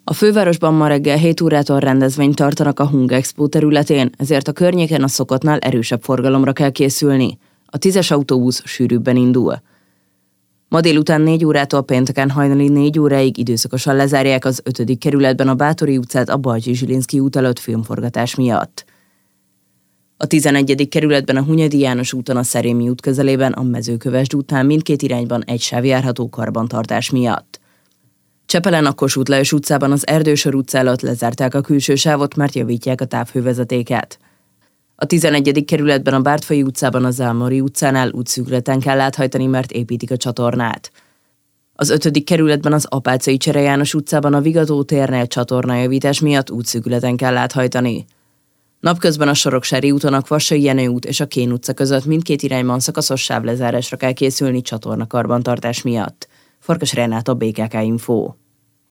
A fővárosban ma reggel 7 órától rendezvényt tartanak a Hung Expo területén, ezért a környéken a szokottnál erősebb forgalomra kell készülni. A 10-es autóbusz sűrűbben indul. Ma délután 4 órától pénteken hajnali 4 óráig időszakosan lezárják az 5. kerületben a Báthori utcát a Balcsi-Zsilinszky út előtt filmforgatás miatt. A 11. kerületben a Hunyadi János úton a Szerémi út közelében a Mezőkövesd útnál mindkét irányban egy sáv járható karbantartás miatt. Csepelen a Kossuth Lajos utcában az Erdősor utca előtt lezárták a külső sávot, mert javítják a távhővezetéket. A 11. kerületben a Bártfai utcában a Zálmari utcánál útszűkületen kell áthajtani, mert építik a csatornát. Az 5. kerületben az Apáczai Csere János utcában a Vigadó térnél csatornajavítás miatt útszűkületen kell áthajtani. Napközben a Soroksári úton a Kvassai Jenő út és a Kén utca között mindkét irányban szakaszos sávlezárásra kell készülni csatornakarbantartás miatt. Farkas Renáta, BKK Info.